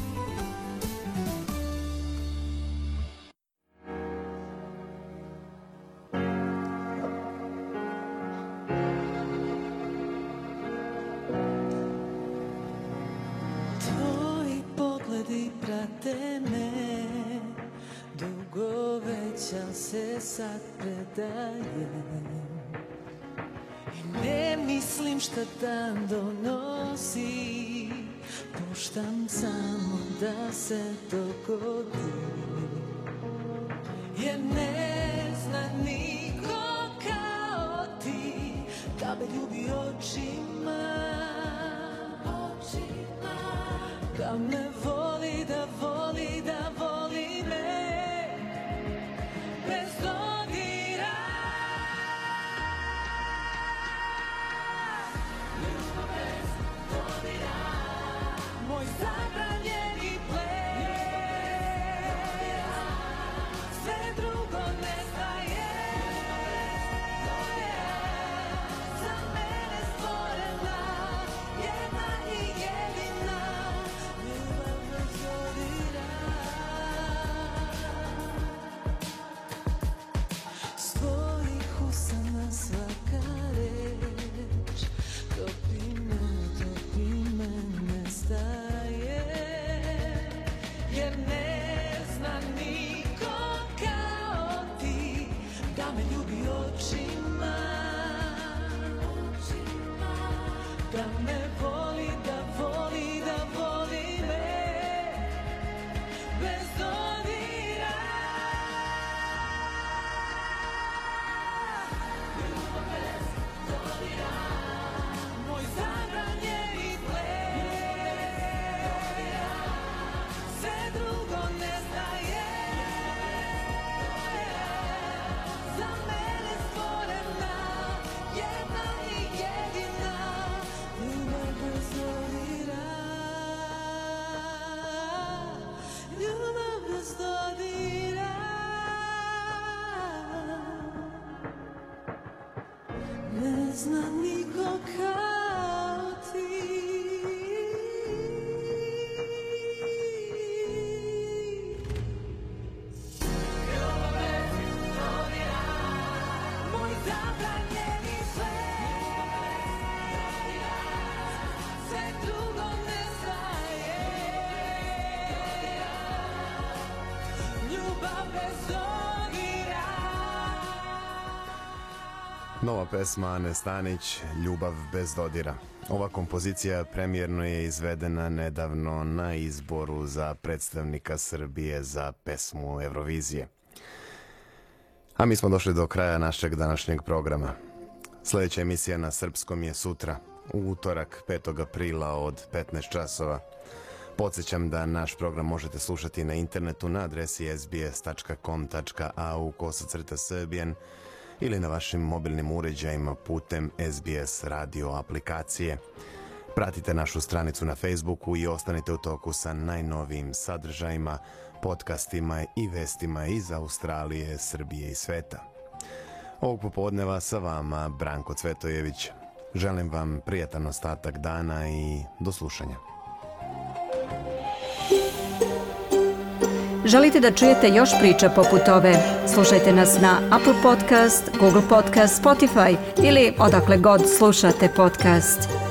S16: Tvoji pogledi prate me, dugo veća se sad predajem. Ne mislim šta dan donosi, puštam samo da se dogodi. Jer ne zna niko kao ti da me ljubi očima, da me voli, da voli, da voli me bez dodira. Moj zabranjeni ples, sve drugo nestaje, za mene stvorena, jedna i jedina, ljubav bez dodira. S tvojih usana svaka reč topi me nestaje, jer ne zna niko kao ti da me ljubi očima, da me voli, da voli, da voli me bez dodira. Ljubav bez dodira, moj zabranjeni ples,
S3: Nova pesma Ane Stanić, Ljubav bez dodira. Ova kompozicija premijerno je izvedena nedavno na izboru za predstavnika Srbije za pesmu Eurovizije. A mi smo došli do kraja našeg današnjeg programa. Sljedeća emisija na srpskom je sutra, u utorak 5. aprila od 15 časova. Podsjećam da naš program možete slušati na internetu na adresi sbs.com.au/srbijan ili na vašim mobilnim uređajima putem SBS radio aplikacije. Pratite našu stranicu na Facebooku i ostanite u toku sa najnovijim sadržajima, podcastima i vestima iz Australije, Srbije i sveta. Ovog popodneva sa vama Branko Cvetojević. Želim vam prijatan ostatak dana i do slušanja.
S1: Želite da čujete još priča poput ove? Slušajte nas na Apple Podcast, Google Podcast, Spotify ili odakle god slušate podcast.